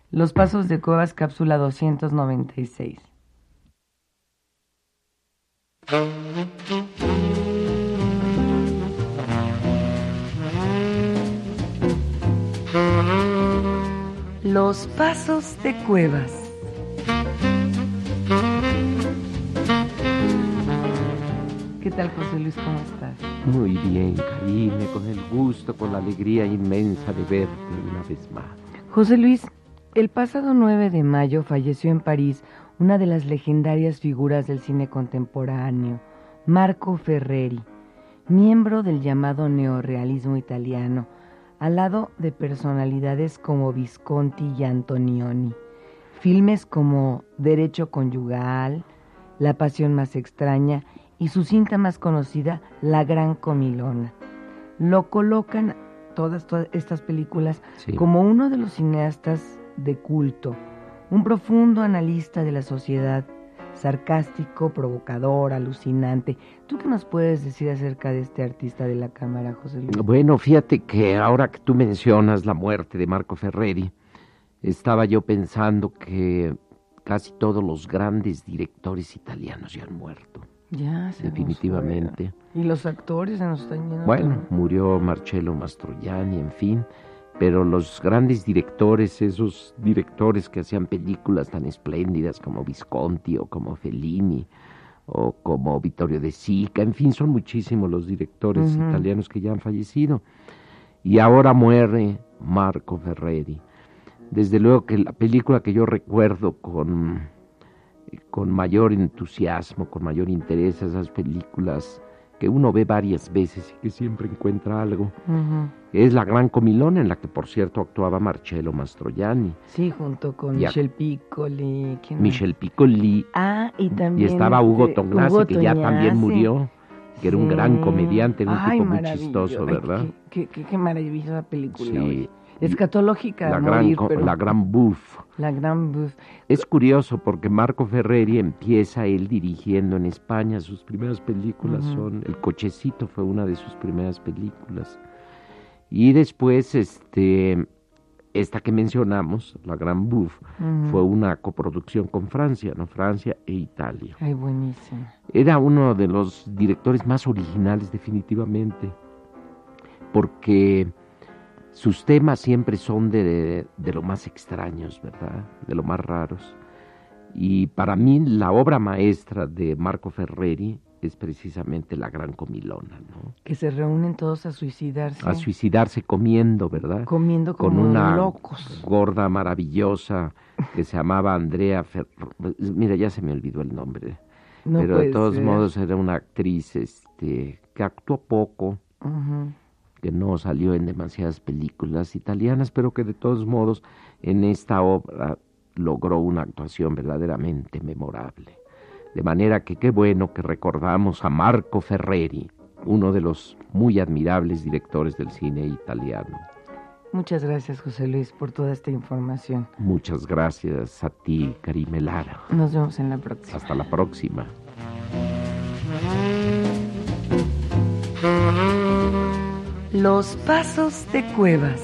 Los Pasos de Cuevas, cápsula 296. Los Pasos de Cuevas. ¿Qué tal, José Luis? ¿Cómo estás? Muy bien, Karime, con el gusto, con la alegría inmensa de verte una vez más. José Luis, el pasado 9 de mayo falleció en París una de las legendarias figuras del cine contemporáneo, Marco Ferreri, miembro del llamado neorrealismo italiano, al lado de personalidades como Visconti y Antonioni. Filmes como Derecho Conyugal, La Pasión Más Extraña y su cinta más conocida, La Gran Comilona. Lo colocan todas estas películas como uno de los cineastas de culto, un profundo analista de la sociedad, sarcástico, provocador, alucinante. ¿Tú qué nos puedes decir acerca de este artista de la cámara, José Luis? Bueno, fíjate que ahora que tú mencionas la muerte de Marco Ferreri, estaba yo pensando que casi todos los grandes directores italianos ya han muerto. Ya, se definitivamente. Y los actores se nos están yendo. Bueno, murió Marcello Mastroianni, en fin, pero los grandes directores, esos directores que hacían películas tan espléndidas como Visconti o como Fellini o como Vittorio De Sica, en fin, son muchísimos los directores italianos que ya han fallecido. Y ahora muere Marco Ferreri. Desde luego que la película que yo recuerdo con mayor entusiasmo, con mayor interés, esas películas que uno ve varias veces y que siempre encuentra algo, es La Gran Comilona, en la que por cierto actuaba Marcello Mastroianni. Sí, junto con Michel Piccoli. Michel Piccoli. Y también y estaba Ugo Tognazzi, que ya también murió, que era un gran comediante, era un tipo muy chistoso, ¿verdad? Qué maravillosa película. Sí. Escatológica, la Gran Bouffe. La Gran Bouffe. Es curioso porque Marco Ferreri empieza él dirigiendo en España. Sus primeras películas son El Cochecito, fue una de sus primeras películas. Y después esta que mencionamos, La Gran Bouffe, fue una coproducción con Francia, ¿no? Francia e Italia. Ay, buenísimo. Era uno de los directores más originales, definitivamente, porque sus temas siempre son de lo más extraños, ¿verdad? De lo más raros. Y para mí la obra maestra de Marco Ferreri es precisamente La Gran Comilona, ¿no? Que se reúnen todos a suicidarse. A suicidarse comiendo, ¿verdad? Comiendo como con una locos. Gorda maravillosa que se llamaba Andrea Mira, ya se me olvidó el nombre. No, pero de todos modos era una actriz que actuó poco. Que no salió en demasiadas películas italianas, pero que de todos modos en esta obra logró una actuación verdaderamente memorable. De manera que qué bueno que recordamos a Marco Ferreri, uno de los muy admirables directores del cine italiano. Muchas gracias, José Luis, por toda esta información. Muchas gracias a ti, Karime Lara. Nos vemos en la próxima. Hasta la próxima. Los Pasos de Cuevas.